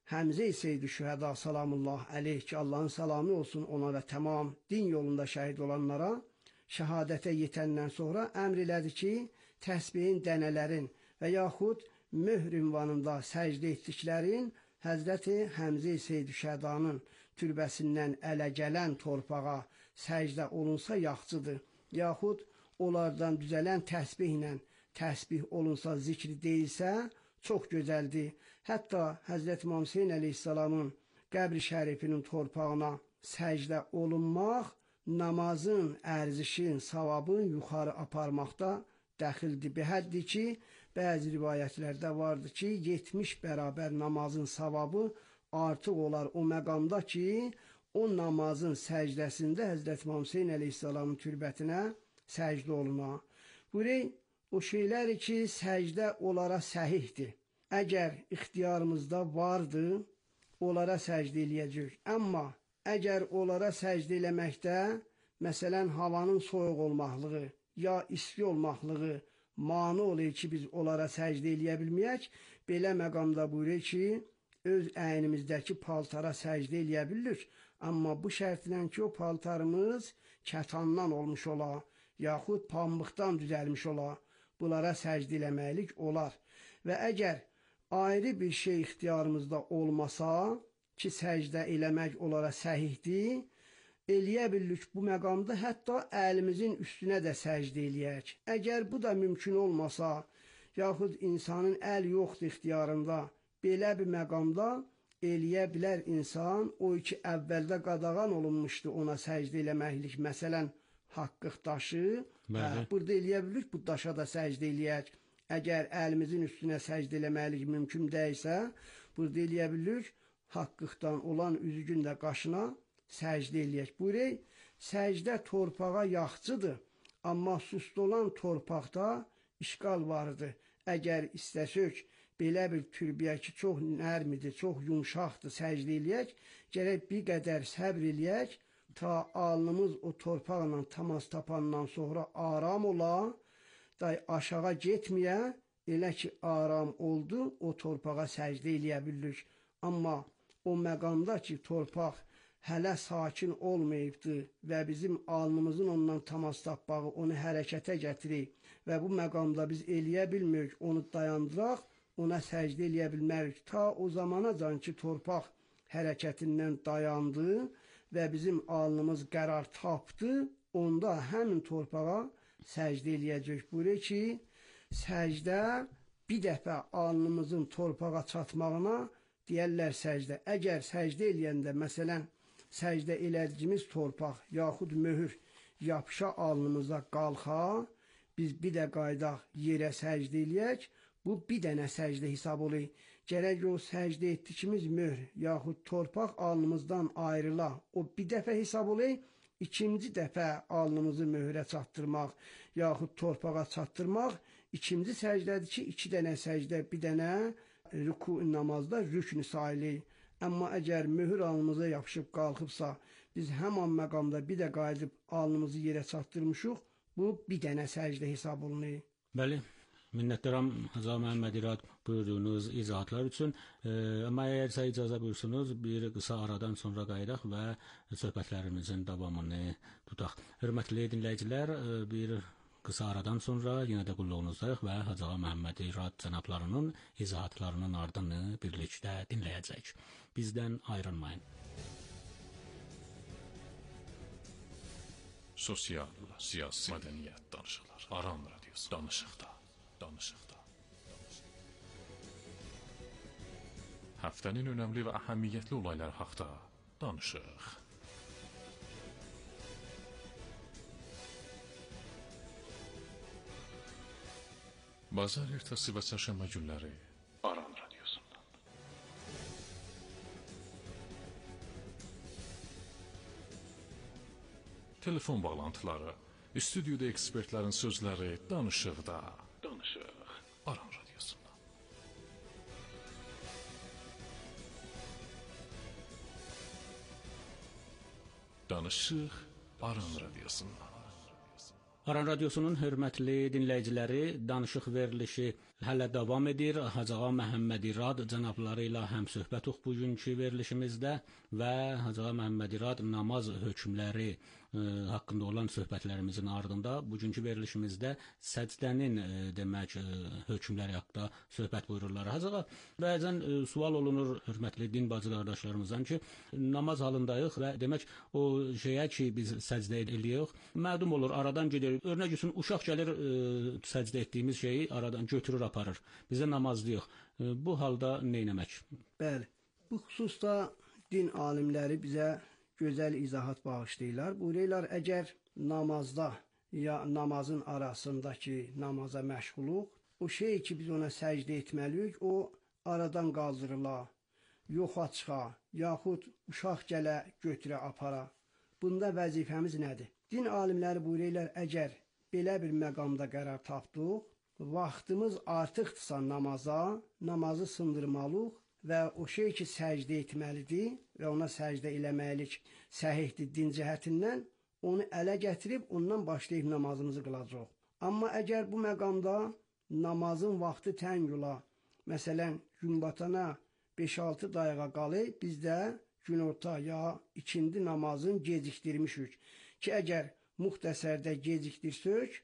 Həmzə Seyyid-i Şühəda salamullah əleyh ki, Allahın salamı olsun ona və tamam din yolunda şəhid olanlara, şəhadətə yetəndən sonra əmr elədi ki, təsbihin dənələrin və yaxud möhr ünvanında səcdə etdiklərin Həzrəti Həmzə Seyyid-i Şühədanın türbəsindən ələ gələn torpağa səcdə olunsa yaxçıdır, yaxud onlardan düzələn təsbihlə təsbih olunsa, zikri deyilsə, çox gözəldir. Hətta Həzrəti İmam Hüseyin əleyhissalamın qəbri şərifinin torpağına səcdə olunmaq namazın, ərzişin, savabın yuxarı aparmaqda dəxildir. Bəhəddir ki, bəzi rivayətlərdə vardır ki, 70 bərabər namazın savabı artıq olar o məqamda ki, o namazın səcdəsində Həzrəti İmam Hüseyin əleyhissalamın türbətinə səcdə oluna. Buraya o şeylər ki, səcdə onlara səhihdir. Əgər ixtiyarımızda vardır, onlara səcdə eləyəcək. Amma əgər onlara səcdə eləməkdə, məsələn, havanın soyuq olmaqlığı, ya isti olmaqlığı mane olur ki, biz onlara səcdə eləyə bilməyək, belə məqamda buyuruyor ki, öz əynimizdəki paltara səcdə eləyə bilirik. Amma bu şərtlə ki, o paltarımız kətandan olmuş ola, yaxud pambıqdan düzəlmiş ola, bunlara səcdə eləməklik olar. Və əgər ayrı bir şey ixtiyarımızda olmasa ki, səcdə eləmək onlara səhihdir, eləyə bilirik bu məqamda hətta əlimizin üstünə də səcdə eləyək. Əgər bu da mümkün olmasa, yaxud insanın əl yoxdur ixtiyarında, belə bir məqamda eləyə bilər insan, o ki əvvəldə qadağan olunmuşdu ona səcdə eləməklik, məsələn, haqqıq daşı, burada eləyə bilirik, bu daşa da səcdə eləyək. Əgər əlimizin üstünə səcdə eləməklik mümkün deyilsə, burada eləyə bilirik, haqqıqdan olan üzügün də qaşına səcdə eləyək. Buyuruq, səcdə torpağa yaxçıdır, amma sust olan torpaqda işqal vardır. Əgər istəsək, belə bir türbiyə ki, çox nərmidir, çox yumşaqdır, səcdə eləyək, gərək bir qədər səbr eləyək, ta alnımız o torpaqla təmas tapandan sonra aram ola, da aşağı getməyə, elə ki, aram oldu, o torpağa səcdə eləyə bilirik. Amma o məqamda ki, torpaq hələ sakin olmayıbdır və bizim alnımızın ondan təmas tapbağı onu hərəkətə gətirik və bu məqamda biz eləyə bilmirik, onu dayandıraq, ona səcdə eləyə bilmərik. Ta o zamana can ki, torpaq hərəkətindən dayandı və bizim alnımız qərar tapdı, onda həmin torpağa səcdə eləyəcək. Buyuruyor ki, səcdə bir dəfə alnımızın torpağa çatmağına deyərlər səcdə. Əgər səcdə eləyəndə, məsələn, səcdə elədiyimiz torpaq, yaxud möhür yapışa alnımıza qalxa, biz bir də qaydaq yerə səcdə eləyək, bu bir dənə səcdə hesab olur. Gərək o səcdə etdiyimiz möhr, yaxud torpaq alnımızdan ayrıla, o bir dəfə hesab olur. İkinci dəfə alnımızı möhrə çatdırmaq, yaxud torpağa çatdırmaq, ikinci səcdədir ki, iki dənə səcdə, bir dənə rüku namazda rüknü sayılır. Amma əgər möhür alnımıza yapışıb qalxıbsa, biz həman məqamda bir də qayıdıb alnımızı yerə çatdırmışıq, bu bir dənə səcdə hesab olunur. Bəli, minnətdaram Hacı Məhəmməd İrad buyurduğunuz izahatlar üçün. Amma əgər icazə buyursunuz, bir qısa aradan sonra qayıdaq və söhbətlərimizin davamını tutaq. Hörmətli dinləyicilər, bir qısa aradan sonra yenə də qulluğunuzdayıq və Hacı Məhəmməd İrad cənablarının izahatlarının ardını birlikdə dinləyəcəyik. Bizdən ayrılmayın. Sosial, siyasi, mədəniyyət danışıqlar. Aran radiosu. Danışıqda. Həftənin önəmli və əhəmiyyətli olayları haqda danışıq. Bazar ertəsi və çərşənbə günləri Aran radiosundan. Telefon bağlantıları, stüdyoda ekspertlərin sözləri, danışıqda. Aran radiosundan. Danışıq Aran radiosundan. Aran Radiosunun hörmətli dinləyiciləri, danışıq verilişi hələ davam edir. Hacı Ağa Məhəmməd İrad cənabları ilə həmsöhbətuq bugünkü verilişimizdə və Hacı Ağa Məhəmməd İrad namaz hökmləri haqqında olan söhbətlərimizin ardında bugünkü verilişimizdə səcdənin demək hökmləri haqqında söhbət buyururlar. Hacı Ağa, bəzən sual olunur hörmətli din bacı qardaşlarımızdan ki, namaz halındayıq və demək o şeyə ki biz səcdə edirik, məlum olur, aradan gedir. Örnək üçün uşaq gəlir səcdə etdiyimiz şeyi aradan götürür, aparır. Bizə namazlıyıq. Bu halda nə etmək? Bəli. Bu xüsusda din alimləri bizə gözəl izahat bağışlayırlar. Buyururlar, əgər namazda ya namazın arasındakı namaza məşğuluq, o şey ki biz ona səcdə etməliyik, o aradan qaldırıla, yoxa çıxa, yaxud uşaq gələ götürə apara. Bunda vəzifəmiz nədir? Din alimləri buyururlar, əgər belə bir məqamda qərar tapdıq, vaxtımız artıqdırsa namazı sındırmalıyıq və o şey ki səcdə etməlidir və ona səcdə eləməlik səhihdir din cəhətindən, onu ələ gətirib ondan başlayıb namazımızı qılacaq. Amma əgər bu məqamda namazın vaxtı təng ola, məsələn gün batana 5-6 dəqiqə qalır, biz də günorta ya ikindi namazın gecikdirmişik ki, əgər muxtəsərdə gecikdirsək,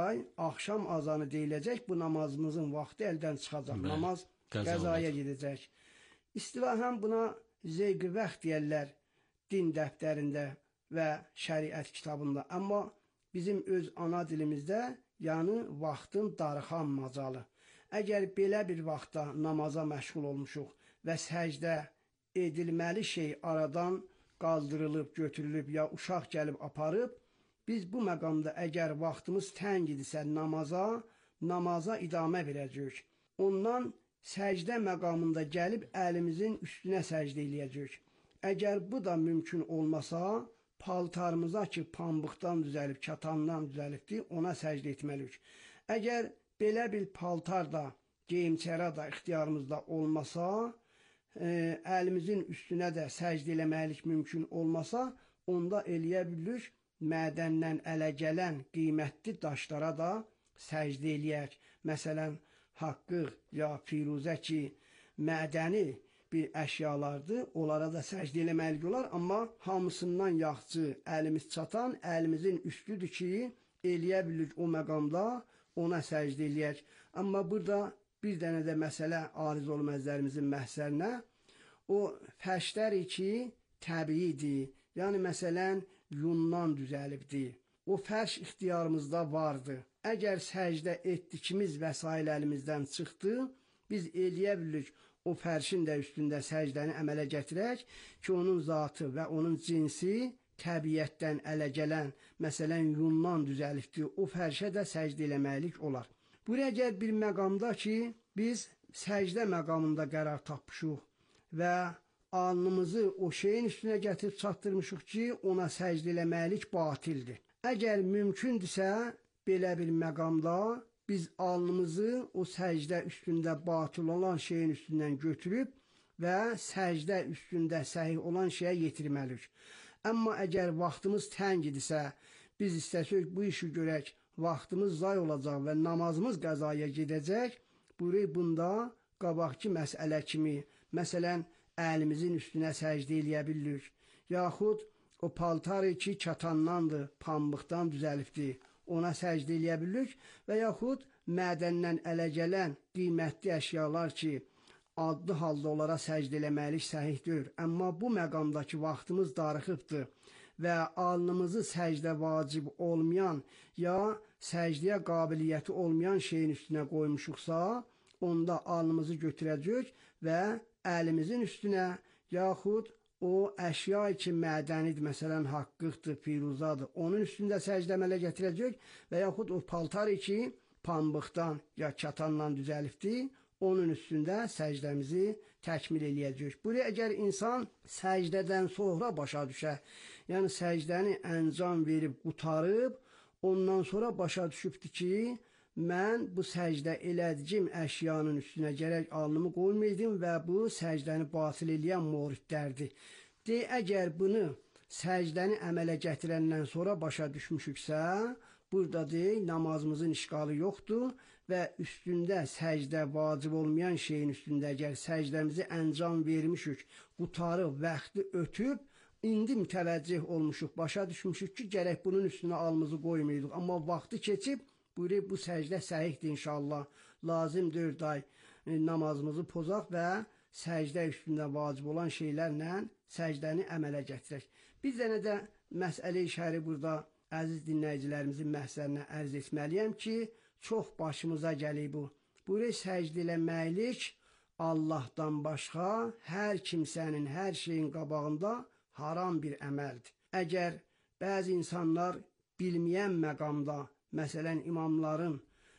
axşam azanı deyiləcək, bu namazımızın vaxtı əldən çıxacaq, namaz qəzaya gedəcək. İstilahən buna zeyq-i vaxt deyərlər din dəftərində və şəriət kitabında, amma bizim öz ana dilimizdə, yəni vaxtın darıxanmacalı. Əgər belə bir vaxtda namaza məşğul olmuşuq və səcdə edilməli şey aradan qaldırılıb, götürülüb ya uşaq gəlib aparıb, biz bu məqamda əgər vaxtımız təng idisə namaza idamə verəcəyik. Ondan səcdə məqamında gəlib əlimizin üstünə səcdə eləyəcək. Əgər bu da mümkün olmasa, paltarımıza ki pambıqdan düzəlib, katandan düzəlibdir, ona səcdə etməliyik. Əgər belə bir paltar da, geyimçəra da ixtiyarımızda olmasa, əlimizin üstünə də səcdə eləməlik mümkün olmasa, onda eləyə bilirik, mədəndən ələ gələn qiymətli daşlara da səcdə eləyək. Məsələn, haqqıq ya firuzə ki, mədəni bir əşyalardır, onlara da səcdə eləməlik olar, amma hamısından yaxçı əlimiz çatan, əlimizin üstüdür ki, eləyə bilirik o məqamda ona səcdə eləyək. Amma burada bir dənə də məsələ ariz olmazlərimizin məhsərinə, o fəşlər ki, təbiidir, yəni məsələn, yundan düzəlibdir. O fərş ixtiyarımızda vardır. Əgər səcdə etdikimiz vəsail əlimizdən çıxdı, biz eləyə bilirik o fərşin də üstündə səcdəni əmələ gətirək ki, onun zatı və onun cinsi təbiətdən ələ gələn, məsələn, yundan düzəlibdir, o fərşə də səcdə eləməlik olar. Buraya əgər bir məqamda ki, biz səcdə məqamında qərar tapmışıq və alnımızı o şeyin üstünə gətirib çatdırmışıq ki, ona səcdə eləməlik batildir. Əgər mümkündürsə, belə bir məqamda biz alnımızı o səcdə üstündə batıl olan şeyin üstündən götürüb və səcdə üstündə səhih olan şeyə yetirməliyik. Amma əgər vaxtımız təng idisə, biz istəsək bu işi görək, vaxtımız zay olacaq və namazımız qəzaya gedəcək, bunda qabaqki məsələ kimi, məsələn, əlimizin üstünə səcdə eləyə bilirik, yaxud o paltarı ki, katandandır, pambıqdan düzəlibdir, ona səcdə eləyə bilirik və yaxud mədəndən ələ gələn qiymətli əşyalar ki, adlı halda onlara səcdə eləməlik səhihdir. Amma bu məqamdakı vaxtımız darıxıbdır və alnımızı səcdə vacib olmayan ya səcdəyə qabiliyyəti olmayan şeyin üstünə qoymuşuqsa, onda alnımızı götürəcək və əlimizin üstünə yaxud o əşya ki, mədənidir, məsələn, haqqıqdır, firuzadır, onun üstündə səcdə əmələ gətirəcək və yaxud o paltar ki, pambıqdan ya katandan düzəlibdir, onun üstündə səcdəmizi təkmil eləyəcək. Buraya əgər insan səcdədən sonra başa düşə, yəni səcdəni əncam verib, qutarıb, ondan sonra başa düşübdür ki, mən bu səcdə elədicim əşyanın üstünə gərək alnımı qoymaydım və bu səcdəni batil eləyən muriddlərdir. Əgər bunu səcdəni əmələ gətirəndən sonra başa düşmüşüksə, buradadır, namazımızın işğalı yoxdur və üstündə səcdə vacib olmayan şeyin üstündə əgər səcdəmizi əncam vermişik, qutarıb, vaxtı ötüb, indi mütəvəccüh olmuşuq, başa düşmüşük ki, gərək bunun üstünə alımızı qoymayırdıq. Amma vaxtı keçib, buyuruq, bu səcdə səhihdir inşallah. Lazım 4 ay namazımızı pozaq və səcdə üstündə vacib olan şeylərlə səcdəni əmələ gətirək. Bir dənə də məsələ-i şəri burada əziz dinləyicilərimizin məhzərinə ərz etməliyəm ki, çox başımıza gəlib bu. Buyuruq, səcdə eləməklik Allahdan başqa hər kimsənin, hər şeyin qabağında haram bir əməldir. Əgər bəzi insanlar bilməyən məqamda, məsələn, imamların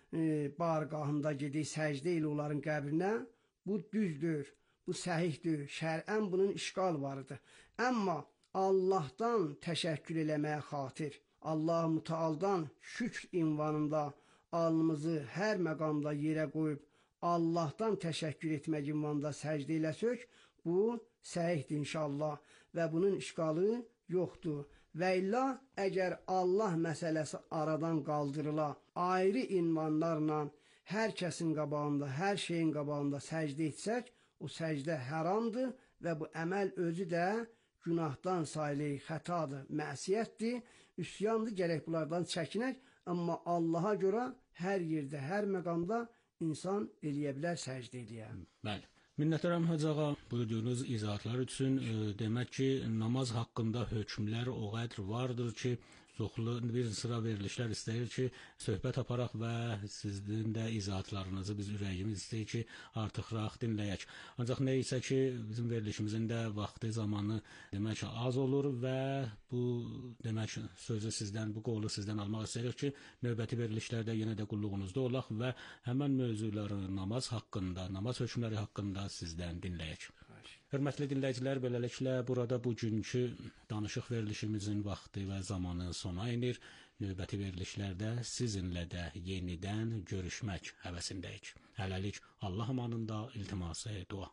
bargahında gedir, səcdə ilə onların qəbrinə, bu düzdür, bu səhihdir, şər'ən bunun işqal varıdır. Amma Allahdan təşəkkür eləməyə xatir, Allah-u Müteal'dan şükr ünvanında alnımızı hər məqamda yerə qoyub, Allahdan təşəkkür etmək ünvanında səcdə eləsək, bu səhihdir inşallah və bunun işqalı yoxdur. Və illa əgər Allah məsələsi aradan qaldırıla, ayrı ünvanlarla hər kəsin qabağında, hər şeyin qabağında səcdə etsək, o səcdə haramdır və bu əməl özü də günahdan sayılır, xətadır, məsiyyətdir, üsyandır, gərək bunlardan çəkinək. Amma Allaha görə hər yerdə, hər məqamda insan eləyə bilər, səcdə eləyə. Bəli. Minnətdaram Hacı ağa, buyurduğunuz izahatlar üçün. Demək ki, namaz haqqında hökmlər o qədər vardır ki, çoxlu bir sıra verilişlər istəyir ki, söhbət aparaq və sizin də izahatlarınızı biz ürəyimiz istəyir ki, artıqraq dinləyək. Ancaq nə isə ki, bizim verilişimizin də vaxtı, zamanı demək ki, az olur və bu demək sözü sizdən, bu qolu sizdən almaq istəyirik ki, növbəti verilişlərdə yenə də qulluğunuzda olaq və həmən mövzuları namaz haqqında, namaz hökmləri haqqında sizdən dinləyək. Hörmətli dinləyicilər, beləliklə burada bugünkü danışıq verilişimizin vaxtı və zamanı sona inir. Növbəti verilişlərdə sizinlə də yenidən görüşmək həvəsindəyik. Hələlik Allah amanında iltiması dua.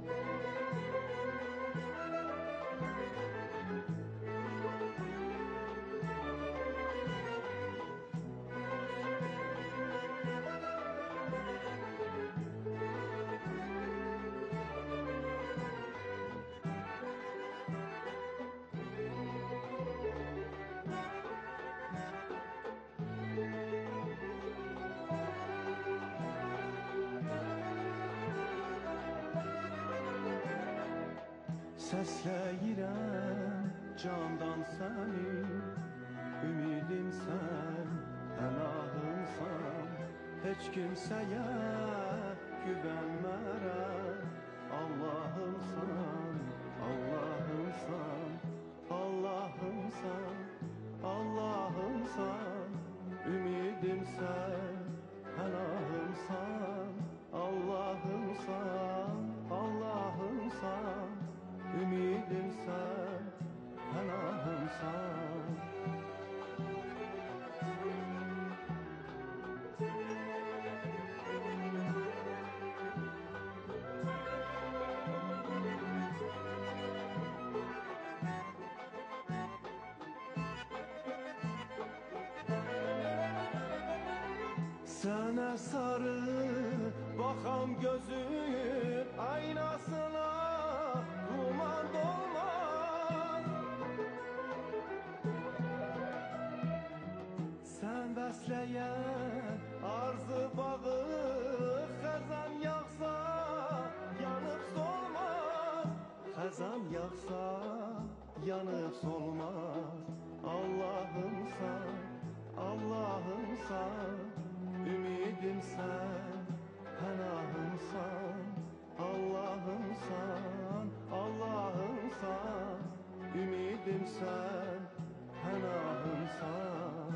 Səsləyirəm candan səni, ümidim sən, pənahımsan, heç kimsəyə güvənmərəm. Allahımsan, Allahımsan, Allahımsan, Allahımsan, ümidim sən, pənahımsan, Allahımsan, Allahımsan, ümidim sən, pənahımsan. Sənə sarı baxam gözün aynasına, duman dolmaz. Sən bəsləyən arzu bağı, xəzan yağsa yanıb solmaz. Xəzan yağsa yanıb solmaz. Allahımsan, Allahımsan, ümidim sən, pənahımsan. Allahımsan, Allahımsan, ümidim sən, pənahımsan.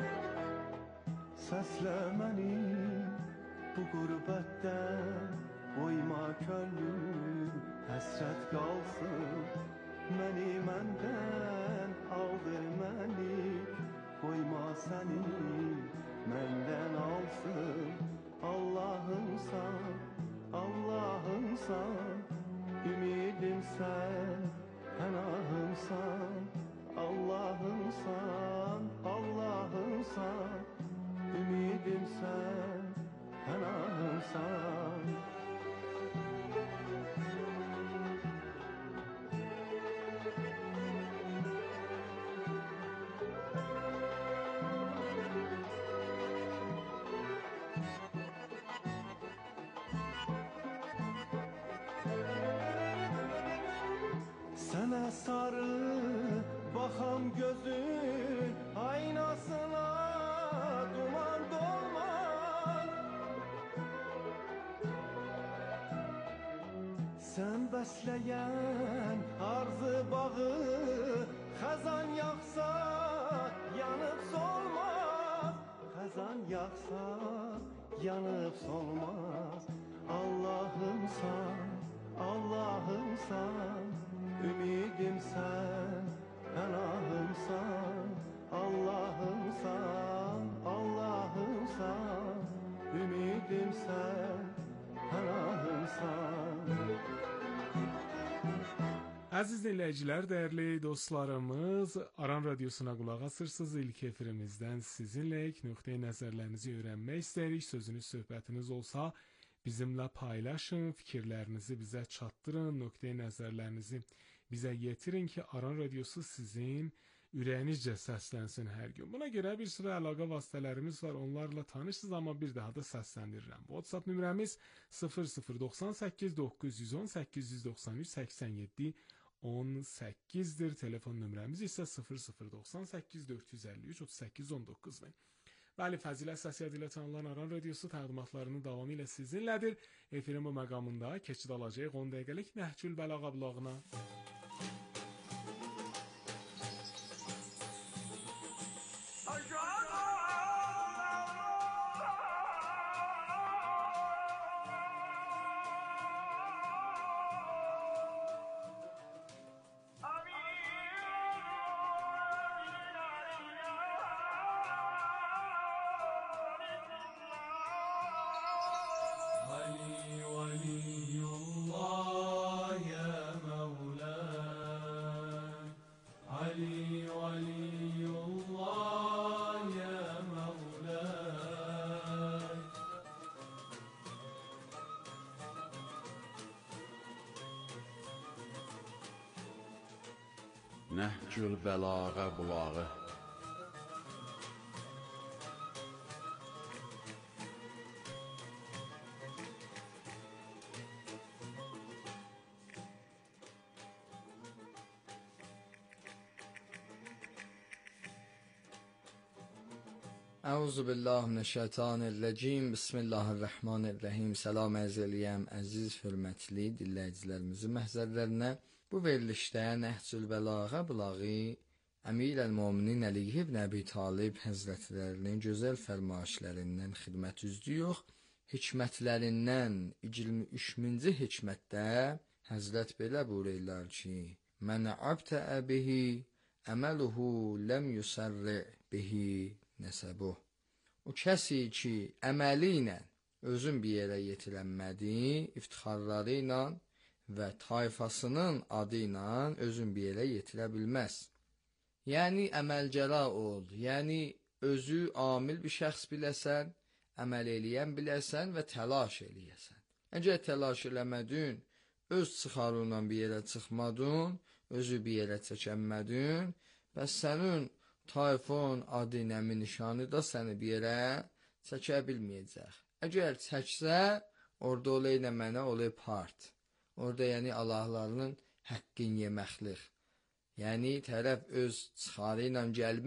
Səslə məni bu qürbətdən, Qoyma könlüm həsrət qalsın, məni məndən aldır məni. Qoyma səni məndən alsın, Allahımsan, Allahımsan, ümidimsən, pənahımsan. Allahımsan, Allahımsan, ümidimsən, pənahımsan. Sənə sarı baxam gözün aynasına, duman dolmaz. Sən bəsləyən arzu bağı, xəzan yağsa yanıb solmaz. Xəzan yağsa yanıb solmaz. Allahımsan, Allahımsan, ümidimsən, pənahımsan. Allahımsan, Allahımsan, ümidimsən, pənahımsan. Əziz dinləyicilər, dəyərli dostlarımız, Aran Radiosuna qulaq asırsınız. İlk efirimizdən sizinləyik. Nöqteyi nəzərlərinizi öyrənmək istəyirik. Sözünüz, söhbətiniz olsa bizimlə paylaşın, fikirlərinizi bizə çatdırın, nöqteyi nəzərlərinizi bizə yetirin ki, Aran Radiosu sizin ürəyinizcə səslənsin hər gün. Buna görə bir sıra əlaqə vasitələrimiz var, onlarla tanışsınız, amma bir daha da səsləndirirəm. WhatsApp nömrəmiz 0098 910 893 87 18-dir. Telefon nömrəmiz isə 0098 453 38 19-dur. Bəli, Fəzilət səsi ilə tanınan Aran Radiosu təqdimatlarının davamı ilə sizinlədir. Efirin bu məqamında keçid alacağıq 10 dəqiqəlik Nəhcül Bəlağa blağına. Nəhcül Bəlağa bulağı. Euzubillahimineşşeytanirracim. Bismillahirrahmanirrahim. Salam ərz eləyəm əziz, hörmətli dinləyicilərimizin məhzərlərinə. Bu verilişdə Nəhcül Bəlağa bulağı Əmir-əl-Möminin Əli ibn Əbi Talib həzrətlərinin gözəl fərmayişlərindən xidmət üzrəyik. Hikmətlərindən 23-cü hikmətdə Həzrət belə buyururlar ki: "Mən abtə bihi əməluhu ləm yusarri bihi nəsəbuh." O kəsi ki, əməli ilə özün bir yerə yetirənmədi, iftixarları ilə və tayfasının adı ilə özün bir yerə yetirə bilməz. Yəni, əməlgəra ol, yəni özü amil bir şəxs biləsən, əməl eləyən biləsən və təlaş eləyəsən. Əgər təlaş eləmədin, öz çıxarınla bir yerə çıxmadın, özü bir yerə çəkənmədin, bəs sənin tayfon, adı, nəmi, nişanı da səni bir yerə çəkə bilməyəcək. Əgər çəksə, orada olayla mənə olay part. Orada yəni Allahlarının həqqin yeməklik. Yəni tərəf öz çıxarı ilə gəlmir.